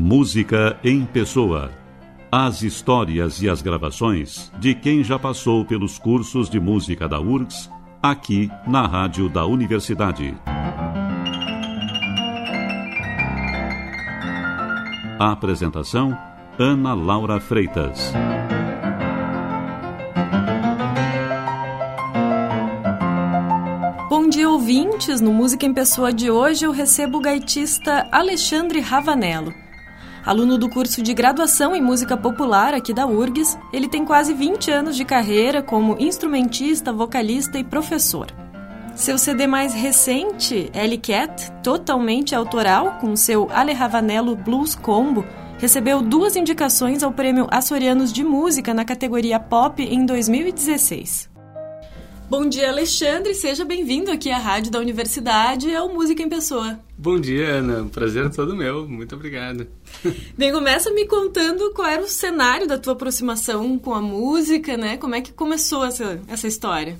Música em Pessoa. As histórias e as gravações de quem já passou pelos cursos de música da URGS, aqui na Rádio da Universidade. A apresentação, Ana Laura Freitas. Bom dia, ouvintes. No Música em Pessoa de hoje eu recebo o gaitista Alexandre Ravanello. Aluno do curso de graduação em música popular aqui da URGS, ele tem quase 20 anos de carreira como instrumentista, vocalista e professor. Seu CD mais recente, Alley Cat, totalmente autoral, com seu Ale Ravanello Blues Combo, recebeu 2 indicações ao Prêmio Açorianos de Música na categoria Pop em 2016. Bom dia, Alexandre. Seja bem-vindo aqui à Rádio da Universidade e ao Música em Pessoa. Bom dia, Ana. Um prazer todo meu. Muito obrigado. Bem, começa me contando qual era o cenário da tua aproximação com a música, né? Como é que começou essa história?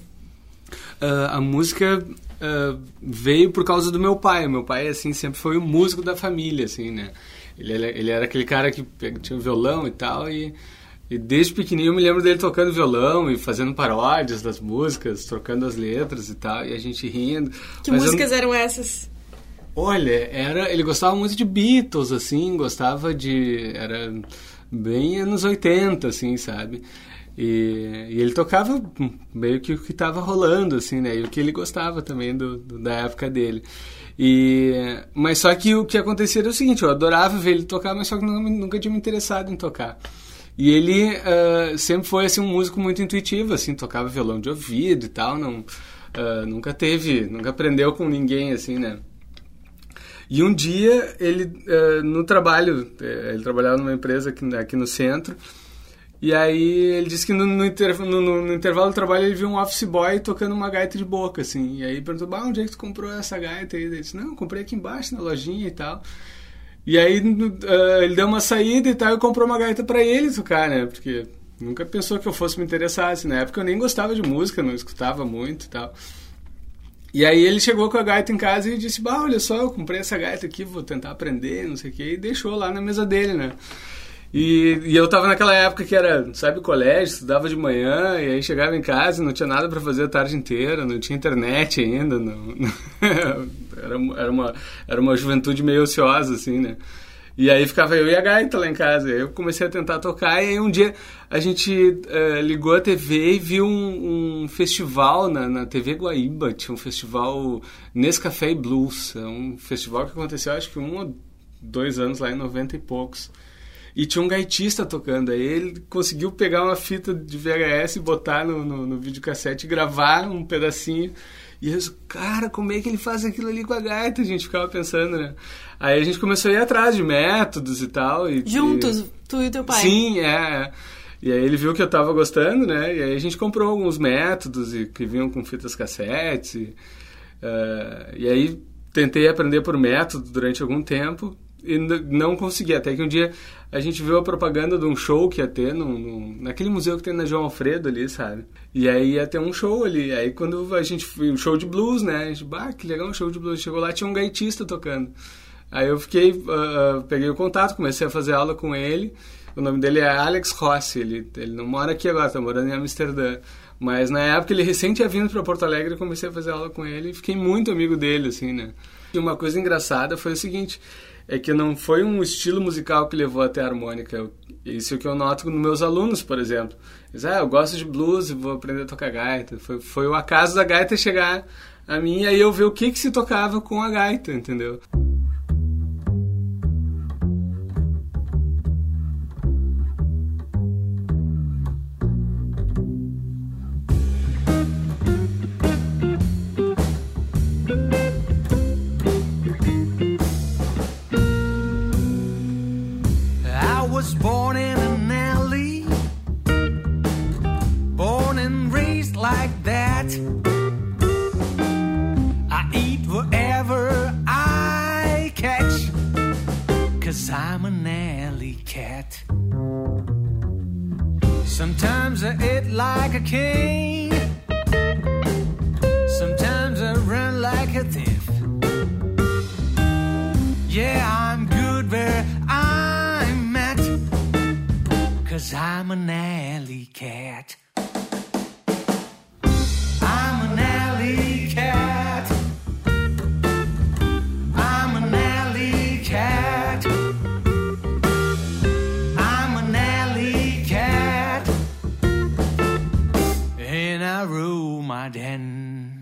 A música veio por causa do meu pai. Meu pai, assim, sempre foi o músico da família, assim, né? Ele era aquele cara que tinha um violão e tal, e desde pequenininho eu me lembro dele tocando violão e fazendo paródias das músicas, trocando as letras e tal, e a gente rindo. Que músicas eram essas? Olha, ele gostava muito de Beatles, assim, era bem anos 80, assim, sabe? E ele tocava meio que o que estava rolando, assim, né? E o que ele gostava também da época dele. Mas só que o que acontecia era o seguinte, eu adorava ver ele tocar, mas só que nunca tinha me interessado em tocar. E ele sempre foi assim, um músico muito intuitivo, assim, tocava violão de ouvido e tal, nunca aprendeu com ninguém, assim, né? E um dia ele, no trabalho, ele trabalhava numa empresa aqui no centro, e aí ele disse que no intervalo do trabalho ele viu um office boy tocando uma gaita de boca, assim, e aí perguntou, onde é que tu comprou essa gaita aí? Ele disse, não, comprei aqui embaixo na lojinha e tal. E aí ele deu uma saída e tal e comprou uma gaita pra ele tocar, né? Porque nunca pensou que eu fosse me interessar, assim. Na época eu nem gostava de música, não escutava muito e tal. E aí ele chegou com a gaita em casa e disse, olha só, eu comprei essa gaita aqui, vou tentar aprender, não sei o quê. E deixou lá na mesa dele, né? E eu tava naquela época que era, sabe, colégio, estudava de manhã, e aí chegava em casa e não tinha nada pra fazer a tarde inteira, não tinha internet ainda, era uma juventude meio ociosa, assim, né? E aí ficava eu e a gaita lá em casa, e aí eu comecei a tentar tocar, e aí um dia a gente ligou a TV e viu um festival na TV Guaíba, tinha um festival Nescafé e Blues, um festival que aconteceu acho que 1 ou 2 anos lá em 90 e poucos. E tinha um gaitista tocando, aí ele conseguiu pegar uma fita de VHS e botar no videocassete e gravar um pedacinho. E eu disse, cara, como é que ele faz aquilo ali com a gaita? A gente ficava pensando, né? Aí a gente começou a ir atrás de métodos e tal. Juntos, tu e teu pai? Sim, E aí ele viu que eu tava gostando, né? E aí a gente comprou alguns métodos que vinham com fitas cassetes. E aí tentei aprender por método durante algum tempo. E não consegui, até que um dia a gente viu a propaganda de um show que ia ter naquele museu que tem na João Alfredo ali, sabe? E aí ia ter um show ali, aí quando a gente foi, um show de blues, né? A gente, que legal, um show de blues. Chegou lá, tinha um gaitista tocando. Aí eu peguei o contato, comecei a fazer aula com ele. O nome dele é Alex Rossi, ele não mora aqui agora, tá morando em Amsterdã. Mas na época ele recém tinha vindo para Porto Alegre, eu comecei a fazer aula com ele e fiquei muito amigo dele, assim, né? E uma coisa engraçada foi o seguinte, é que não foi um estilo musical que levou até a harmônica. Isso é o que eu noto nos meus alunos, por exemplo. Eles eu gosto de blues e vou aprender a tocar gaita. Foi o acaso da gaita chegar a mim e aí eu ver o que se tocava com a gaita, entendeu? Born in an alley, born and raised like that. I eat whatever I catch, 'cause I'm an alley cat. Sometimes I eat like a king, sometimes I run like a thief. Yeah, I'm good where I'm 'cause I'm an alley cat. I'm an alley cat. I'm an alley cat. I'm an alley cat. And I rule my den.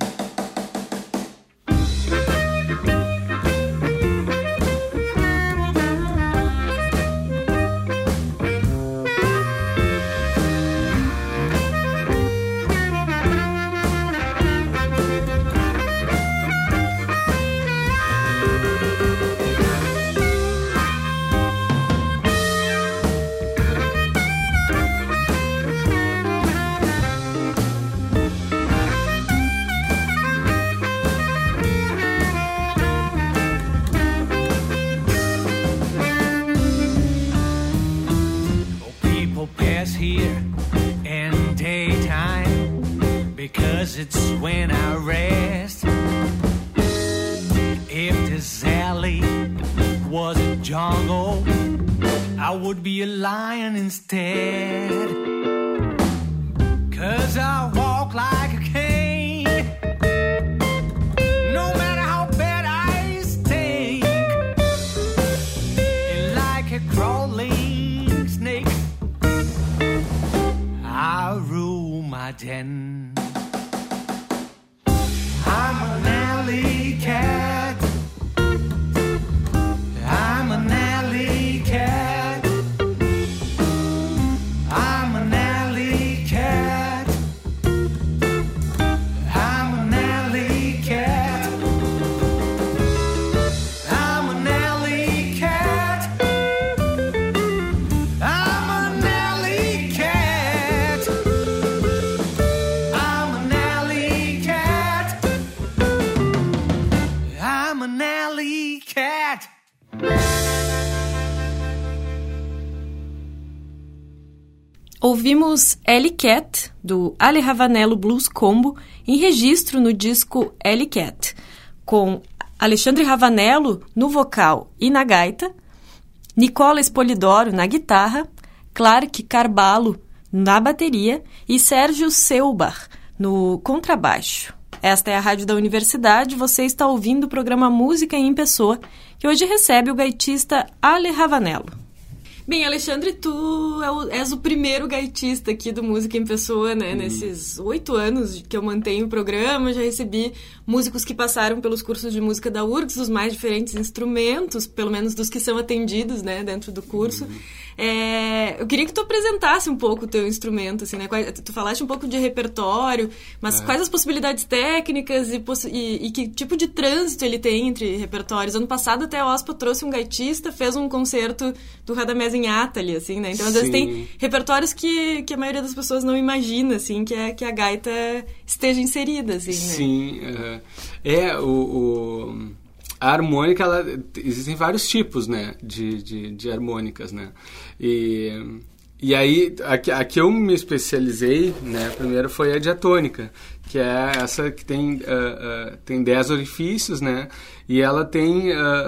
Here in daytime, because it's when I rest. If this alley was a jungle, I would be a lion instead. 'Cause I walk like a king, no matter how bad I stink, and like a crawling snake, I rule my den. I'm an alley cat. I'm an alley cat. I'm an alley cat. I'm an alley cat. I'm an alley cat. I'm an alley cat. I'm an alley cat. I'm an alley cat. Ouvimos Alley Cat, do Ale Ravanello Blues Combo, em registro no disco Alley Cat, com Alexandre Ravanello no vocal e na gaita, Nicola Espolidoro na guitarra, Clark Carballo na bateria e Sérgio Seubach no contrabaixo. Esta é a Rádio da Universidade, você está ouvindo o programa Música em Pessoa, que hoje recebe o gaitista Ale Ravanello. Bem, Alexandre, tu és o primeiro gaitista aqui do Música em Pessoa, né? Nesses 8 anos que eu mantenho o programa, já recebi músicos que passaram pelos cursos de música da URGS, dos mais diferentes instrumentos, pelo menos dos que são atendidos, né, dentro do curso. Eu queria que tu apresentasse um pouco o teu instrumento, assim, né? Tu falaste um pouco de repertório, mas quais as possibilidades técnicas e que tipo de trânsito ele tem entre repertórios? Ano passado até a OSPA trouxe um gaitista, fez um concerto do Radamés em Atali, assim, né? Então, às vezes tem repertórios que a maioria das pessoas não imagina, assim, que a gaita esteja inserida, assim, né? Sim, a harmônica, existem vários tipos, né, de harmônicas, né, e aí, a que eu me especializei, né, primeiro foi a diatônica, que é essa que tem 10 orifícios, né, e ela tem,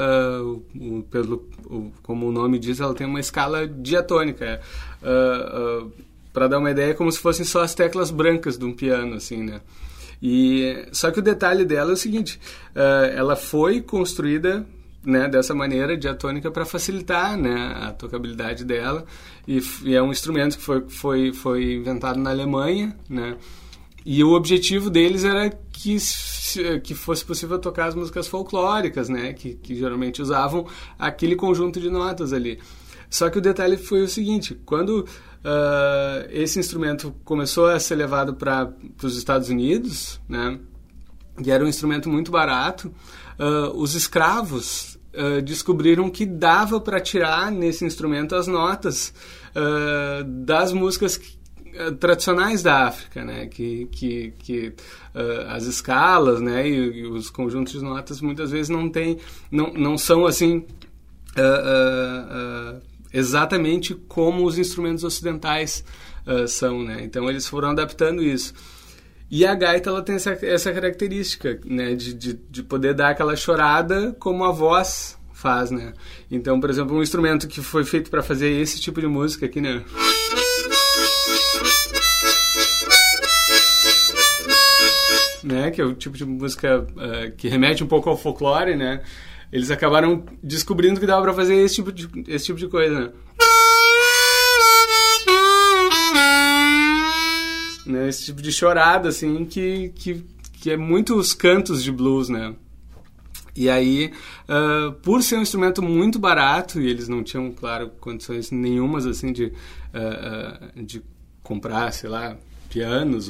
como o nome diz, ela tem uma escala diatônica, para dar uma ideia, é como se fossem só as teclas brancas de um piano, assim, né. Só que o detalhe dela é o seguinte, ela foi construída, né, dessa maneira diatônica para facilitar, né, a tocabilidade dela, e é um instrumento que foi inventado na Alemanha, né, e o objetivo deles era que fosse possível tocar as músicas folclóricas, né, que geralmente usavam aquele conjunto de notas ali. Só que o detalhe foi o seguinte, quando esse instrumento começou a ser levado para os Estados Unidos, né, e era um instrumento muito barato, os escravos descobriram que dava para tirar nesse instrumento as notas das músicas tradicionais da África, né, que as escalas, né, e os conjuntos de notas muitas vezes não são assim exatamente como os instrumentos ocidentais são, né? Então eles foram adaptando isso. E a gaita, ela tem essa característica, né, de poder dar aquela chorada como a voz faz, né? Então, por exemplo, um instrumento que foi feito para fazer esse tipo de música aqui, né? né, que é o tipo de música que remete um pouco ao folclore, né, eles acabaram descobrindo que dava para fazer esse tipo de coisa, né, esse tipo de chorada, assim, que é muito os cantos de blues, né. E aí, por ser um instrumento muito barato, e eles não tinham, claro, condições nenhumas, assim, de comprar, sei lá, pianos,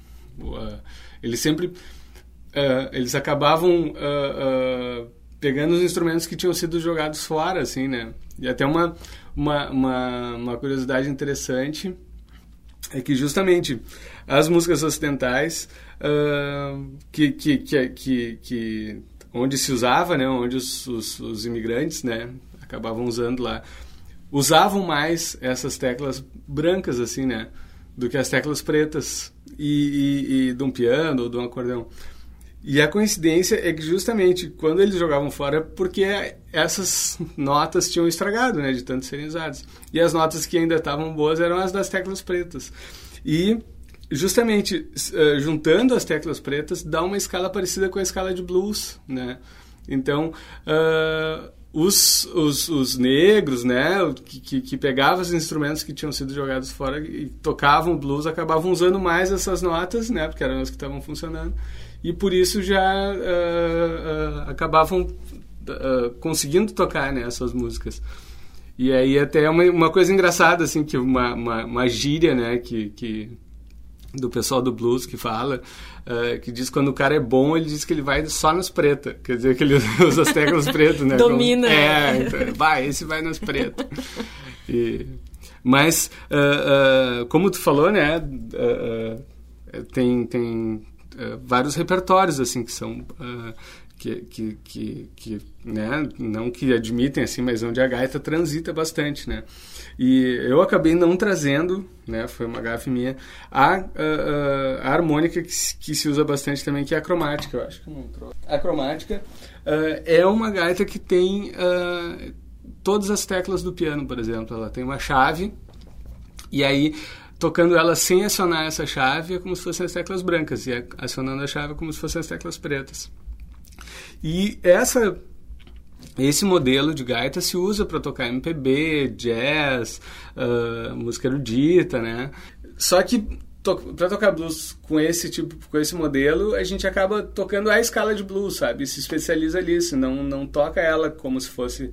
eles acabavam pegando os instrumentos que tinham sido jogados fora, assim, né? E até uma curiosidade interessante é que justamente as músicas ocidentais onde se usava, né, onde os imigrantes, né, acabavam usando lá, usavam mais essas teclas brancas, assim, né, do que as teclas pretas e de um piano ou de um acordeão. E a coincidência é que justamente quando eles jogavam fora, porque essas notas tinham estragado, né, de tanto serem usadas. E as notas que ainda estavam boas eram as das teclas pretas. E justamente juntando as teclas pretas dá uma escala parecida com a escala de blues, né? Então os negros, né, que pegavam os instrumentos que tinham sido jogados fora e tocavam blues, acabavam usando mais essas notas, né, porque eram as que estavam funcionando, e por isso já acabavam conseguindo tocar, né, essas músicas. E aí até uma coisa engraçada, assim, que uma gíria, né, que do pessoal do blues que fala, que diz que quando o cara é bom, ele diz que ele vai só nas pretas. Quer dizer, que ele usa as teclas pretas, né? Domina. Então, esse vai nas pretas. Mas, como tu falou, né? Tem vários repertórios, assim, que são... que né, não que admitem, assim, mas onde a gaita transita bastante, né? E eu acabei não trazendo, né, foi uma gafe minha, a harmônica que se usa bastante também, que é a cromática, eu acho que eu não trouxe. A cromática é uma gaita que tem todas as teclas do piano, por exemplo. Ela tem uma chave, e aí, tocando ela sem acionar essa chave, é como se fossem as teclas brancas, e acionando a chave é como se fossem as teclas pretas. E esse modelo de gaita se usa para tocar MPB, jazz, música erudita, né? Só que para tocar blues com esse modelo, a gente acaba tocando a escala de blues, sabe? Se especializa ali, não toca ela como se fosse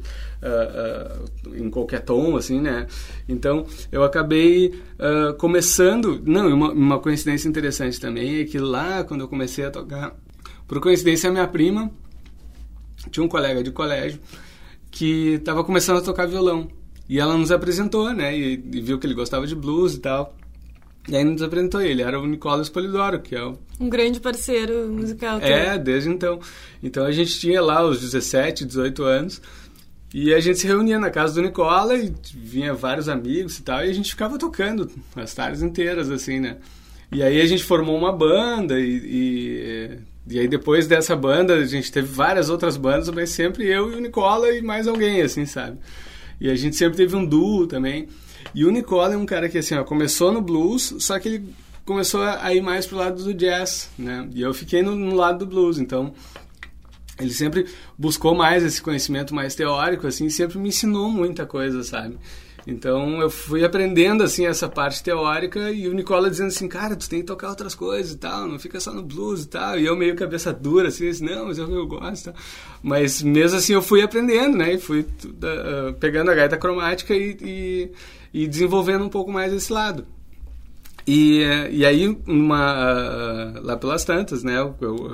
em qualquer tom, assim, né? Então, eu acabei começando... Não, uma coincidência interessante também é que lá, quando eu comecei a tocar, por coincidência, a minha prima tinha um colega de colégio que estava começando a tocar violão. E ela nos apresentou, né? E viu que ele gostava de blues e tal. E aí nos apresentou ele. Era o Nicolas Polidoro, que é um grande parceiro musical. Desde então. Então a gente tinha lá os 17, 18 anos. E a gente se reunia na casa do Nicola e vinha vários amigos e tal. E a gente ficava tocando as tardes inteiras, assim, né? E aí a gente formou uma banda e aí depois dessa banda a gente teve várias outras bandas, mas sempre eu e o Nicola e mais alguém, assim, sabe? E a gente sempre teve um duo também. E o Nicola é um cara que, assim, começou no blues, só que ele começou a ir mais pro lado do jazz, né? E eu fiquei no lado do blues, então ele sempre buscou mais esse conhecimento mais teórico, assim, e sempre me ensinou muita coisa, sabe? Então eu fui aprendendo, assim, essa parte teórica, e o Nicola dizendo assim, cara, tu tem que tocar outras coisas e tal, não fica só no blues e tal. E eu meio cabeça dura, assim, não, mas eu gosto e tal. Mas mesmo assim eu fui aprendendo, né? E fui pegando a gaita cromática e desenvolvendo um pouco mais esse lado. E aí, lá pelas tantas, né?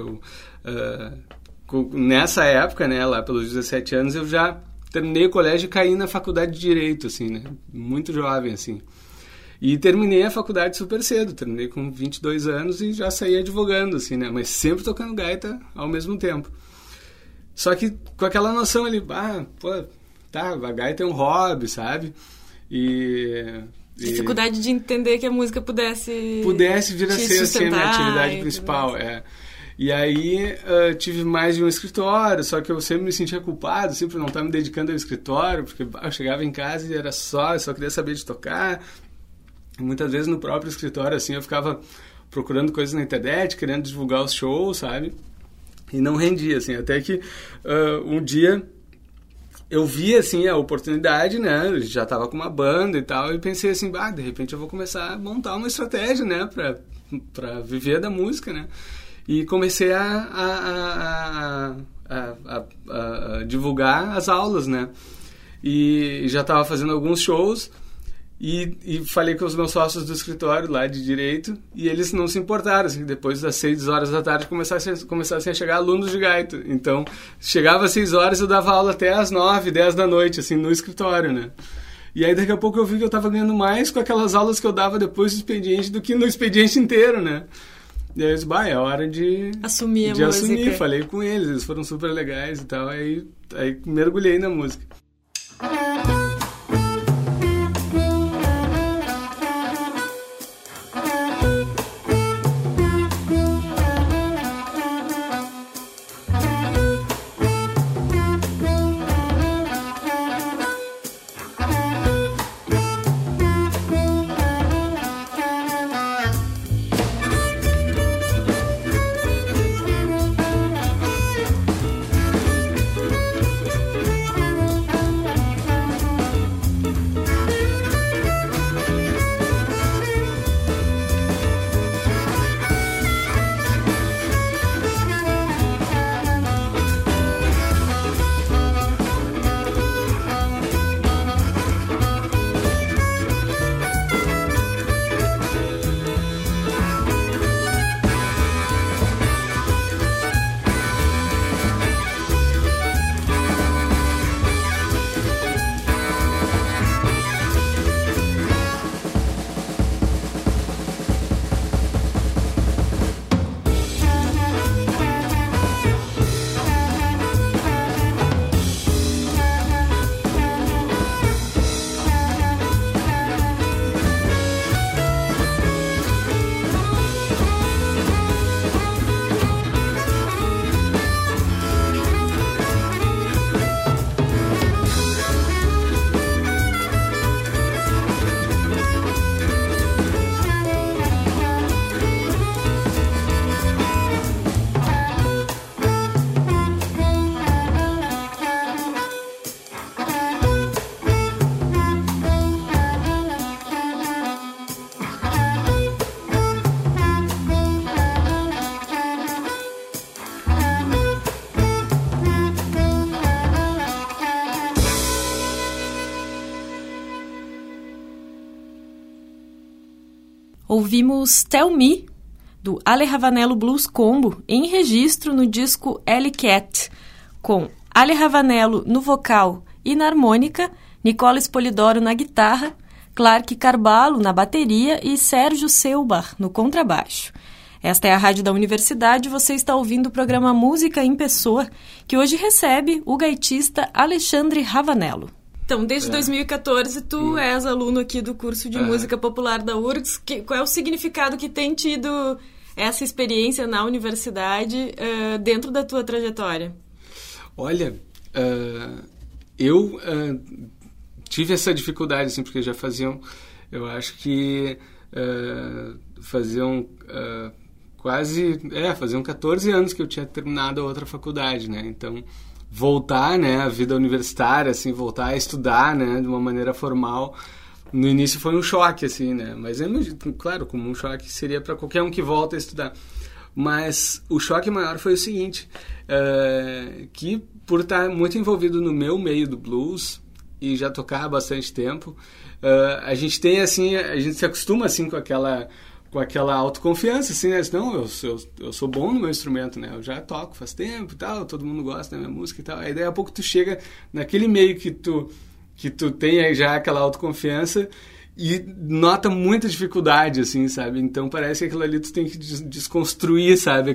Nessa época, né, lá pelos 17 anos, eu já terminei o colégio e caí na faculdade de Direito, assim, né? Muito jovem, assim. E terminei a faculdade super cedo. Terminei com 22 anos e já saí advogando, assim, né? Mas sempre tocando gaita ao mesmo tempo. Só que com aquela noção ali, a gaita é um hobby, sabe? Dificuldade de entender que a música pudesse vir a ser, assim, a minha atividade principal, E aí tive mais de um escritório, só que eu sempre me sentia culpado, sempre por não estar me dedicando ao escritório, porque eu chegava em casa e eu só queria saber de tocar. E muitas vezes no próprio escritório, assim, eu ficava procurando coisas na internet, querendo divulgar os shows, sabe? E não rendia, assim, até que um dia eu vi, assim, a oportunidade, né? Eu já estava com uma banda e tal, e pensei assim, de repente eu vou começar a montar uma estratégia, né? Para viver da música, né? E comecei a divulgar as aulas, né? E já estava fazendo alguns shows e falei com os meus sócios do escritório lá de Direito e eles não se importaram, assim, depois das 6 horas da tarde começassem a chegar alunos de gaita. Então, chegava às 6 horas, eu dava aula até às 9, 10 da noite, assim, no escritório, né? E aí, daqui a pouco, eu vi que eu estava ganhando mais com aquelas aulas que eu dava depois do expediente do que no expediente inteiro, né? E aí eu disse, é hora de assumir a música. Assumir. Falei com eles foram super legais e tal, aí mergulhei na música. Ouvimos Tell Me, do Ale Ravanello Blues Combo, em registro no disco Alley Cat, com Ale Ravanello no vocal e na harmônica, Nicola Spolidoro na guitarra, Clark Carballo na bateria e Sérgio Selbar no contrabaixo. Esta é a Rádio da Universidade, você está ouvindo o programa Música em Pessoa, que hoje recebe o gaitista Alexandre Ravanello. Então, desde 2014, tu és aluno aqui do curso de Música Popular da URGS. Qual é o significado que tem tido essa experiência na universidade dentro da tua trajetória? Olha, eu tive essa dificuldade, assim, porque já faziam, eu acho que faziam 14 anos que eu tinha terminado a outra faculdade, né? Então, voltar, né, à vida universitária, assim, voltar a estudar, né, de uma maneira formal, no início foi um choque, assim, né, mas claro, como um choque seria para qualquer um que volta a estudar, mas o choque maior foi o seguinte, que por estar muito envolvido no meu meio do blues e já tocar há bastante tempo, a gente tem, assim, a gente se acostuma, assim, com aquela autoconfiança, assim, né? Não, eu sou bom no meu instrumento, né? Eu já toco faz tempo e tal, todo mundo gosta da minha música e tal. Aí daí a pouco tu chega naquele meio que tu tem já aquela autoconfiança e nota muita dificuldade, assim, sabe? Então parece que aquilo ali tu tem que desconstruir, sabe?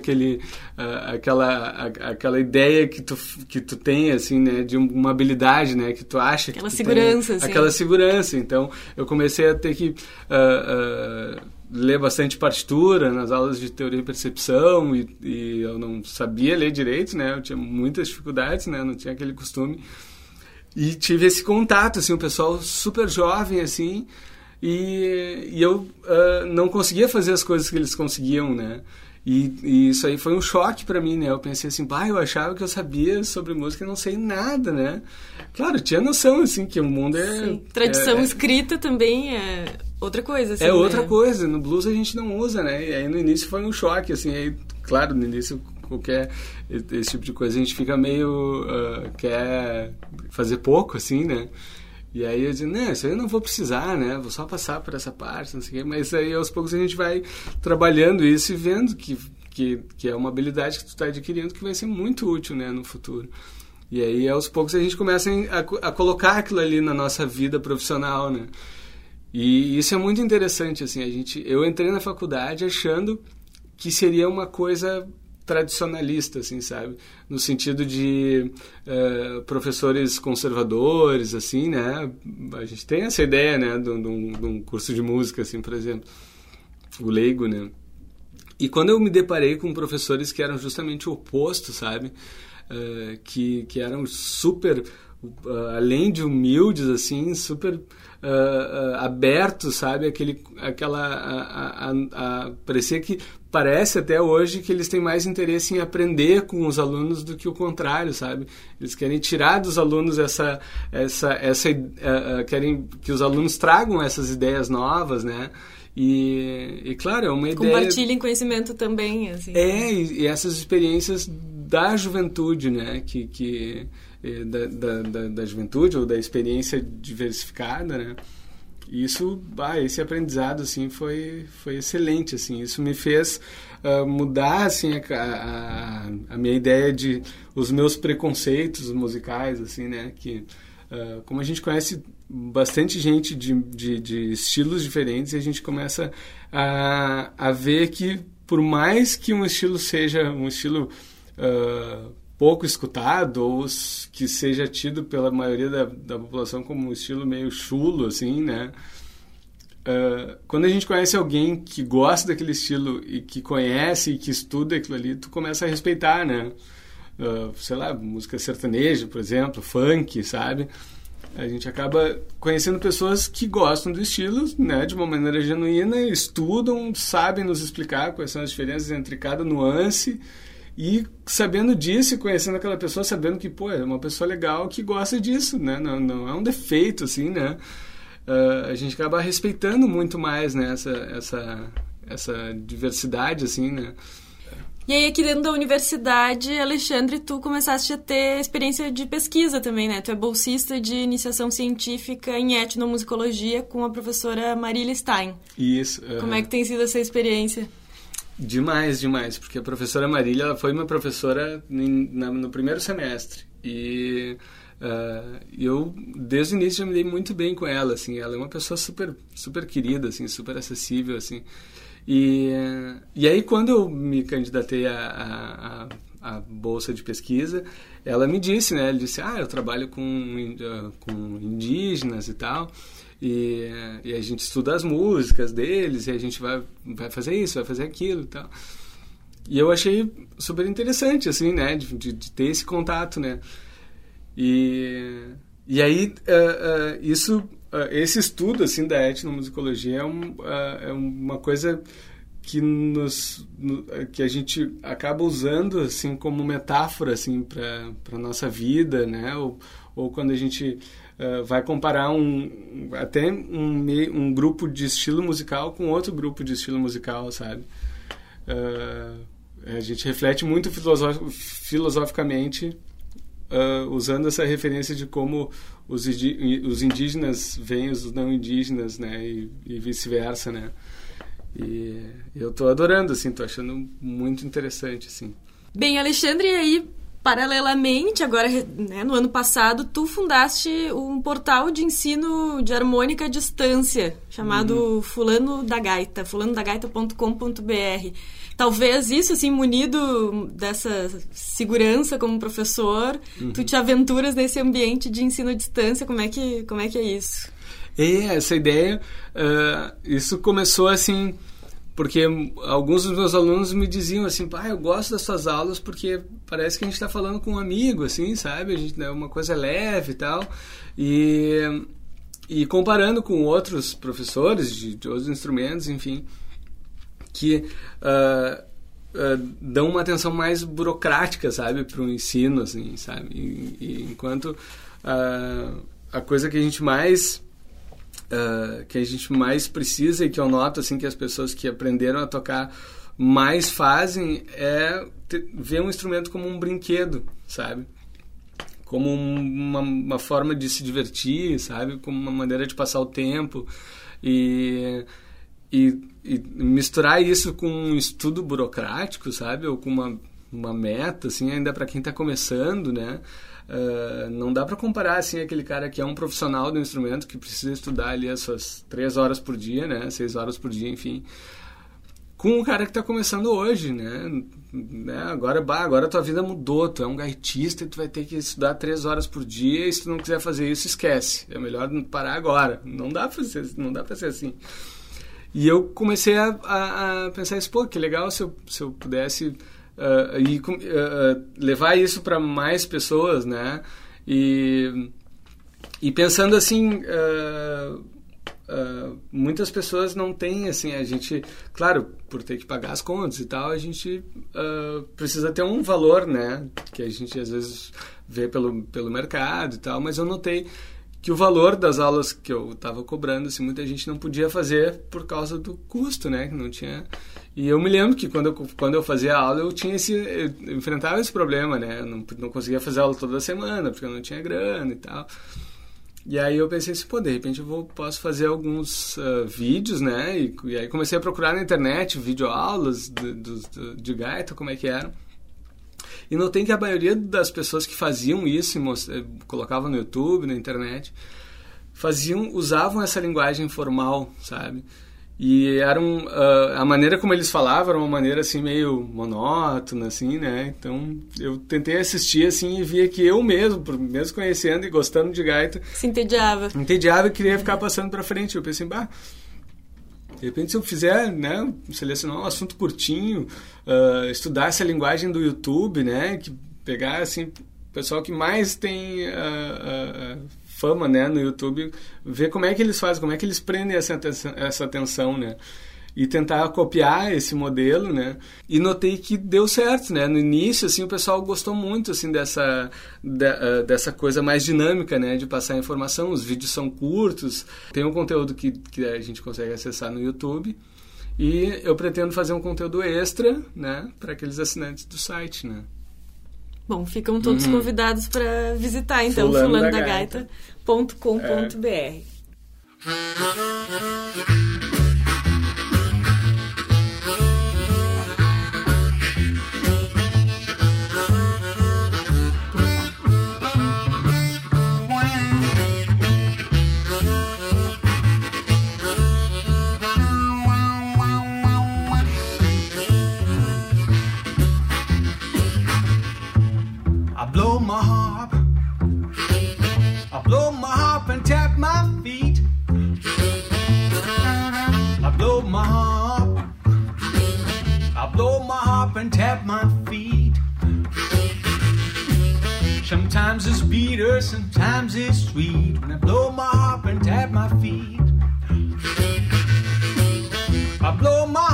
Aquela ideia que tu tem, assim, né? De uma habilidade, né? Que tu acha que aquela segurança, assim. Aquela segurança. Então eu comecei a ter que ler bastante partitura nas aulas de teoria e percepção e eu não sabia ler direito, né? Eu tinha muitas dificuldades, né? Eu não tinha aquele costume. E tive esse contato, assim, um pessoal super jovem, assim, e eu não conseguia fazer as coisas que eles conseguiam, né? E isso aí foi um choque pra mim, né? Eu pensei assim, eu achava que eu sabia sobre música e não sei nada, né? Claro, tinha noção, assim, que o mundo Tradição escrita também é outra coisa, assim, outra coisa. No blues a gente não usa, né? E aí no início foi um choque, assim, aí, claro, no início qualquer esse tipo de coisa a gente fica meio... quer fazer pouco, assim, né? E aí eu disse, isso aí eu não vou precisar, né? Vou só passar por essa parte, não sei o quê. Mas aí aos poucos a gente vai trabalhando isso e vendo que é uma habilidade que tu está adquirindo que vai ser muito útil, né, no futuro. E aí aos poucos a gente começa a colocar aquilo ali na nossa vida profissional, né? E isso é muito interessante, assim. Eu entrei na faculdade achando que seria uma coisa tradicionalista, assim, sabe? No sentido de professores conservadores, assim, né? A gente tem essa ideia, né? De um curso de música, assim, por exemplo. O leigo, né? E quando eu me deparei com professores que eram justamente o oposto, sabe? Que eram super... além de humildes, assim, super abertos, sabe? Parecia que parece até hoje que eles têm mais interesse em aprender com os alunos do que o contrário, sabe? Eles querem tirar dos alunos querem que os alunos tragam essas ideias novas, né? E claro, é uma ideia... Compartilhem conhecimento também, assim. E essas experiências da juventude, né? Da juventude ou da experiência diversificada, né? E esse aprendizado, assim, foi excelente, assim. Isso me fez mudar, assim, a minha ideia os meus preconceitos musicais, assim, né? Que, como a gente conhece bastante gente de estilos diferentes, a gente começa a ver que, por mais que um estilo seja um estilo pouco escutado ou que seja tido pela maioria da população como um estilo meio chulo, assim, né? Quando a gente conhece alguém que gosta daquele estilo e que conhece e que estuda aquilo ali, tu começa a respeitar, né? Sei lá, música sertaneja, por exemplo, funk, sabe? A gente acaba conhecendo pessoas que gostam do estilo, né? De uma maneira genuína, estudam, sabem nos explicar quais são as diferenças entre cada nuance. E sabendo disso e conhecendo aquela pessoa, sabendo que, é uma pessoa legal que gosta disso, né? Não é um defeito, assim, né? A gente acaba respeitando muito mais, né? Essa diversidade, assim, né? E aí, aqui dentro da universidade, Alexandre, tu começaste a ter experiência de pesquisa também, né? Tu é bolsista de iniciação científica em etnomusicologia com a professora Marília Stein. Isso. Como é que tem sido essa experiência? Demais, porque a professora Marília, ela foi uma professora no primeiro semestre e eu desde o início já me dei muito bem com ela, assim. Ela é uma pessoa super, super querida, assim, super acessível, assim. E aí quando eu me candidatei a bolsa de pesquisa, ela me disse, né? Ela disse, eu trabalho com indígenas e tal. E a gente estuda as músicas deles, e a gente vai fazer isso, vai fazer aquilo e tal. E eu achei super interessante, assim, né, de ter esse contato, né. E aí, esse estudo, assim, da etnomusicologia é uma coisa que a gente acaba usando, assim, como metáfora, assim, para nossa vida, né, ou quando a gente... vai comparar até um grupo de estilo musical com outro grupo de estilo musical, sabe? A gente reflete muito filosoficamente usando essa referência de como os indígenas veem os não indígenas, né? E vice-versa, né? E eu tô adorando, assim, tô achando muito interessante, assim. Bem, Alexandre, e aí... Paralelamente, agora, né, no ano passado, tu fundaste um portal de ensino de harmônica à distância, chamado Fulano da Gaita, fulanodagaita.com.br. Talvez isso, assim, munido dessa segurança como professor, tu te aventuras nesse ambiente de ensino à distância, como é que é isso? Essa ideia, isso começou assim... Porque alguns dos meus alunos me diziam assim, eu gosto das suas aulas porque parece que a gente está falando com um amigo, assim, sabe? É uma coisa leve e tal. E E comparando com outros professores de outros instrumentos, enfim, que dão uma atenção mais burocrática, sabe, para o ensino, assim, sabe? E enquanto a coisa que a gente mais precisa e que eu noto, assim, que as pessoas que aprenderam a tocar mais fazem é ver um instrumento como um brinquedo, sabe? Como uma forma de se divertir, sabe? Como uma maneira de passar o tempo. E misturar isso com um estudo burocrático, sabe? Ou com uma meta, assim, ainda para quem está começando, né? Não dá para comparar, assim, aquele cara que é um profissional do instrumento, que precisa estudar ali as suas 3 horas por dia, né? 6 horas por dia, enfim, com o cara que está começando hoje, né? Agora a tua vida mudou, tu é um gaitista e tu vai ter que estudar 3 horas por dia, e se tu não quiser fazer isso, esquece. É melhor parar agora. Não dá para ser assim. E eu comecei a pensar isso, pô, que legal se eu pudesse levar isso para mais pessoas, né? E pensando assim, muitas pessoas não têm, assim, a gente, claro, por ter que pagar as contas e tal, a gente precisa ter um valor, né? Que a gente às vezes vê pelo mercado e tal, mas eu notei que o valor das aulas que eu estava cobrando, assim, muita gente não podia fazer por causa do custo, né? Que não tinha. E eu me lembro que quando eu fazia a aula, eu enfrentava esse problema, né? Eu não conseguia fazer aula toda semana, porque eu não tinha grana e tal. E aí eu pensei assim, pô, de repente posso fazer alguns vídeos, né? E aí comecei a procurar na internet videoaulas de gaita, como é que eram. E notei que a maioria das pessoas que faziam isso, colocavam no YouTube, na internet, usavam essa linguagem formal, sabe? E a maneira como eles falavam era uma maneira assim meio monótona, assim, né? Então eu tentei assistir assim e via que eu mesmo conhecendo e gostando de gaita, se entediava e queria ficar passando para frente. Eu pensei, de repente, se eu fizer, né, selecionar um assunto curtinho, estudar essa linguagem do YouTube, né, que pegar, assim, o pessoal que mais tem fama, né, no YouTube, ver como é que eles fazem, como é que eles prendem essa atenção, né, e tentar copiar esse modelo, né, e notei que deu certo, né, no início, assim, o pessoal gostou muito, assim, dessa coisa mais dinâmica, né, de passar informação. Os vídeos são curtos, tem um conteúdo que a gente consegue acessar no YouTube, e eu pretendo fazer um conteúdo extra, né, para aqueles assinantes do site, né. Bom, ficam todos convidados para visitar, então, fulanodagaita.com.br. I blow my harp and tap my feet. I blow my harp and tap my feet. Sometimes it's bitter, sometimes it's sweet. When I blow my harp and tap my feet, I blow my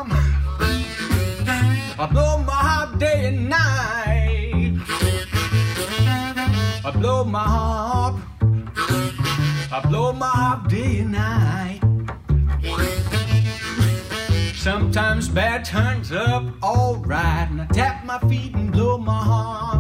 harp day and night. I blow my harp day and night. Sometimes bad turns up alright, and I tap my feet and blow my harp.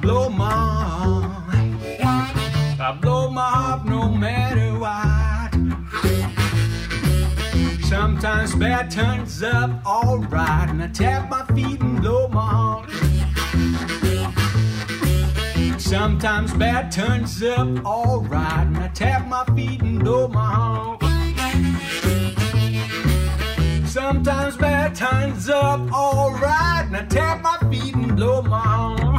blow my heart. I blow my heart no matter what. Sometimes bad turns up alright, and I tap my feet and blow my heart. Sometimes bad turns up alright, and I tap my feet and blow my heart. Sometimes bad turns up alright, and I tap my feet and blow my heart.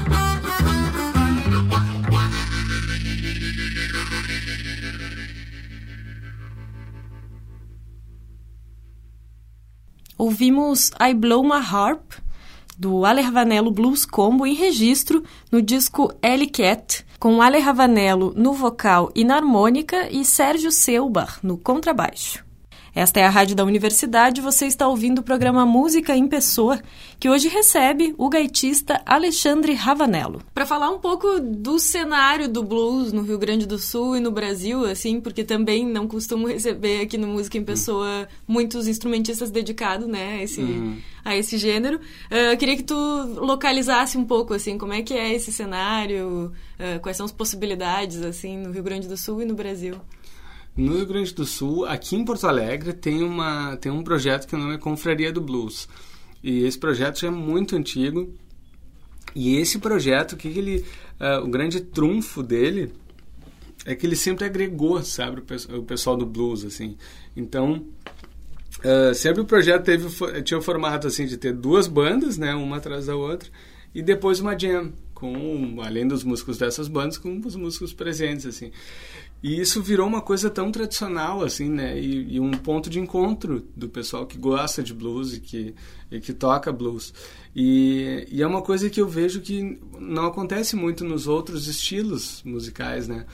Ouvimos I Blow My Harp, do Ale Ravanello Blues Combo, em registro no disco Alley Cat, com Ale Ravanello no vocal e na harmônica e Sérgio Selbar no contrabaixo. Esta é a Rádio da Universidade, você está ouvindo o programa Música em Pessoa, que hoje recebe o gaitista Alexandre Ravanello. Para falar um pouco do cenário do blues no Rio Grande do Sul e no Brasil, assim, porque também não costumo receber aqui no Música em Pessoa muitos instrumentistas dedicados, né, a esse gênero. Queria que tu localizasse um pouco, assim, como é que é esse cenário, quais são as possibilidades, assim, no Rio Grande do Sul e no Brasil. No Rio Grande do Sul, aqui em Porto Alegre, tem um projeto que o nome é Confraria do Blues. E esse projeto já é muito antigo. E esse projeto, o grande trunfo dele é que ele sempre agregou, sabe, o pessoal do blues, assim. Então, sempre o projeto tinha o formato, assim, de ter duas bandas, né, uma atrás da outra, e depois uma jam, além dos músicos dessas bandas, com os músicos presentes, assim. E isso virou uma coisa tão tradicional, assim, né? E um ponto de encontro do pessoal que gosta de blues e que toca blues. E é uma coisa que eu vejo que não acontece muito nos outros estilos musicais, né?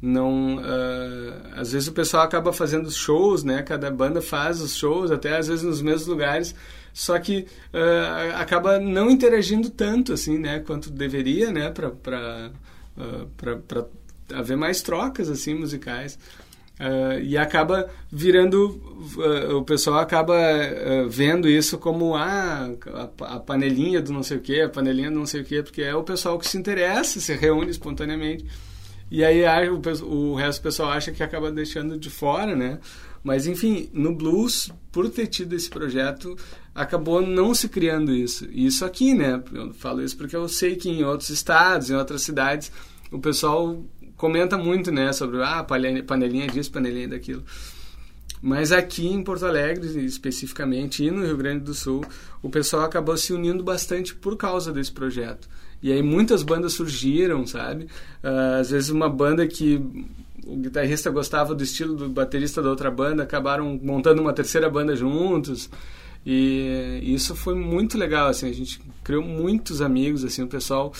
Às vezes o pessoal acaba fazendo shows, né? Cada banda faz os shows, até às vezes nos mesmos lugares, só que acaba não interagindo tanto, assim, né? Quanto deveria, né? Para haver mais trocas, assim, musicais. E acaba virando... o pessoal acaba vendo isso como a panelinha do não sei o quê, a panelinha do não sei o quê, porque é o pessoal que se interessa, se reúne espontaneamente. E aí o resto do pessoal acha que acaba deixando de fora, né? Mas, enfim, no blues, por ter tido esse projeto, acabou não se criando isso. E isso aqui, né? Eu falo isso porque eu sei que em outros estados, em outras cidades, o pessoal comenta muito, né, sobre panelinha disso, panelinha daquilo. Mas aqui em Porto Alegre, especificamente, e no Rio Grande do Sul, o pessoal acabou se unindo bastante por causa desse projeto. E aí muitas bandas surgiram, sabe? Às vezes uma banda que o guitarrista gostava do estilo do baterista da outra banda, acabaram montando uma terceira banda juntos. E isso foi muito legal, assim, a gente criou muitos amigos, assim, o pessoal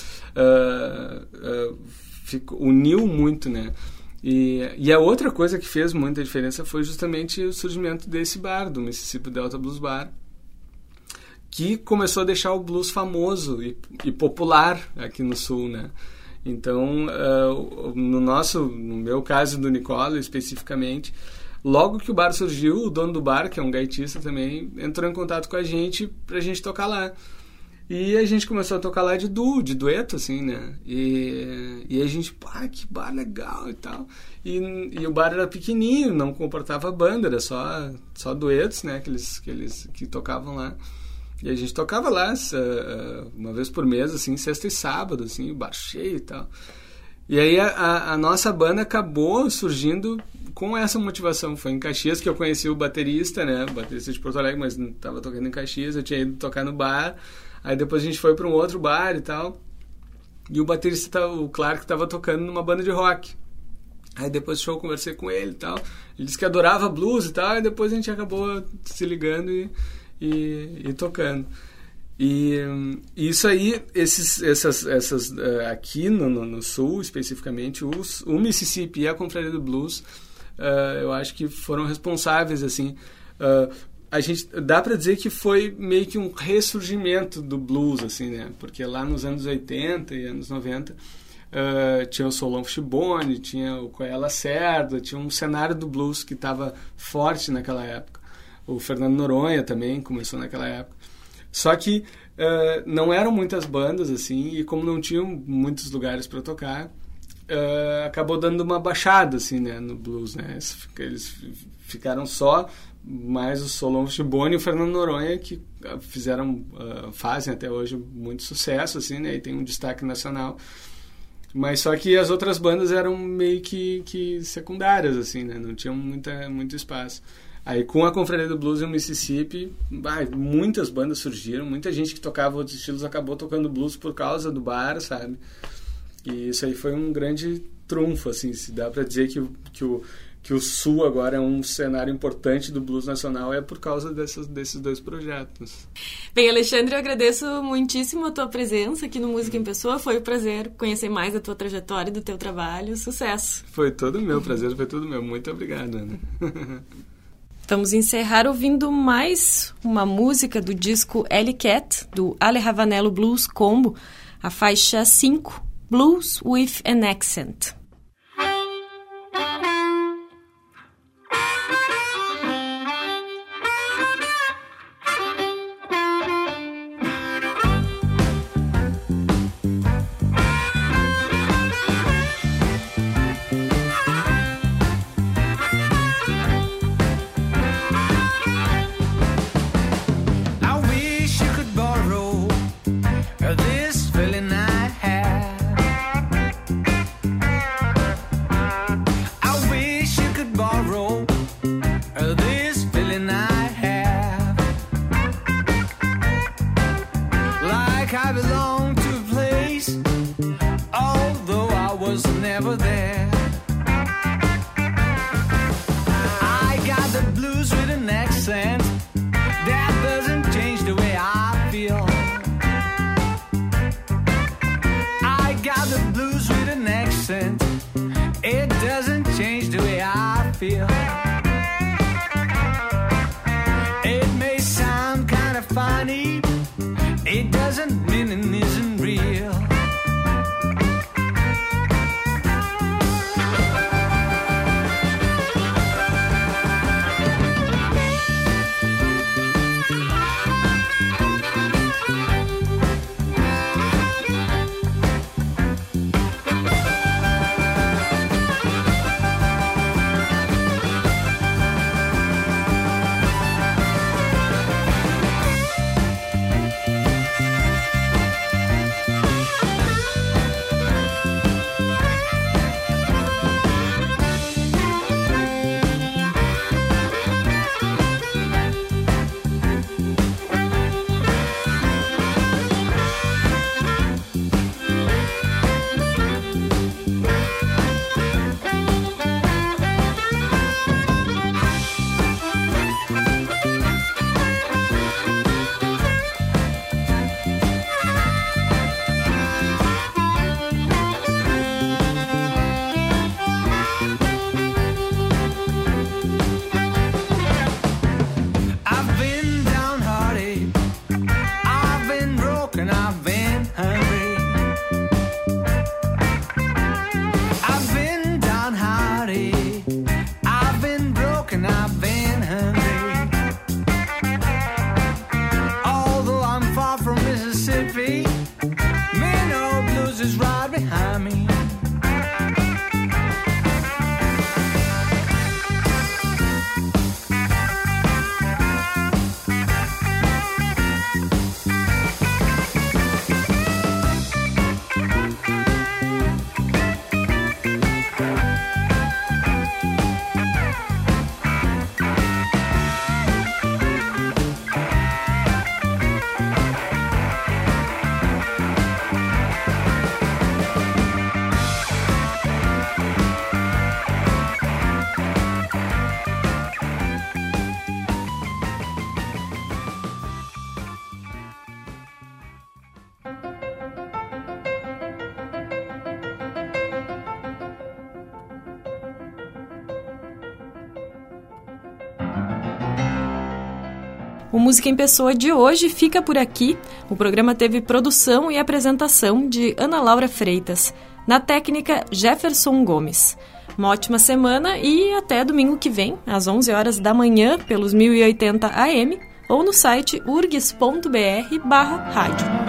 uniu muito, né? E a outra coisa que fez muita diferença foi justamente o surgimento desse bar, do Mississippi Delta Blues Bar, que começou a deixar o blues famoso e popular aqui no Sul, né? Então, no meu caso do Nicola, especificamente, logo que o bar surgiu, o dono do bar, que é um gaitista também, entrou em contato com a gente pra gente tocar lá. E a gente começou a tocar lá de dueto, assim, né? E a gente, que bar legal e tal. E o bar era pequenininho, não comportava banda, era só duetos, né? Que tocavam lá. E a gente tocava lá uma vez por mês, assim, sexta e sábado, assim, bar cheio e tal. E aí a nossa banda acabou surgindo com essa motivação. Foi em Caxias que eu conheci o baterista, né? O baterista de Porto Alegre, mas não estava tocando em Caxias, eu tinha ido tocar no bar. Aí depois a gente foi para um outro bar e tal. E o baterista, o Clark, estava tocando numa banda de rock. Aí depois do show eu conversei com ele e tal. Ele disse que adorava blues e tal. E depois a gente acabou se ligando e tocando. E isso aí, essas aqui no Sul, especificamente, o Mississippi e a Confraria do Blues, eu acho que foram responsáveis, assim... a gente dá para dizer que foi meio que um ressurgimento do blues, assim, né? Porque lá nos anos 80 e anos 90 tinha o Solon Fishbone, tinha o Coé Lacerda, tinha um cenário do blues que estava forte naquela época. O Fernando Noronha também começou naquela época. Só que não eram muitas bandas, assim, e como não tinham muitos lugares para tocar, acabou dando uma baixada, assim, né, no blues, né? Eles ficaram só mais o Solon Chibone e o Fernando Noronha, que fazem até hoje muito sucesso, assim, né? E tem um destaque nacional. Mas só que as outras bandas eram meio que secundárias, assim, né? Não tinham muito espaço. Aí com a Confraria do Blues em Mississippi, muitas bandas surgiram, muita gente que tocava outros estilos acabou tocando blues por causa do bar, sabe? E isso aí foi um grande trunfo, assim, se dá pra dizer que o Sul agora é um cenário importante do blues nacional, é por causa desses dois projetos. Bem, Alexandre, eu agradeço muitíssimo a tua presença aqui no Música em Pessoa. Foi um prazer conhecer mais da tua trajetória e do teu trabalho. Sucesso! Foi todo meu prazer, foi todo meu. Muito obrigado, Ana. Vamos encerrar ouvindo mais uma música do disco Alley Cat, do Ale Ravanello Blues Combo, a faixa 5, Blues with an Accent. O Música em Pessoa de hoje fica por aqui. O programa teve produção e apresentação de Ana Laura Freitas. Na técnica, Jefferson Gomes. Uma ótima semana e até domingo que vem, às 11 horas da manhã, pelos 1080 AM, ou no site urgs.br/rádio.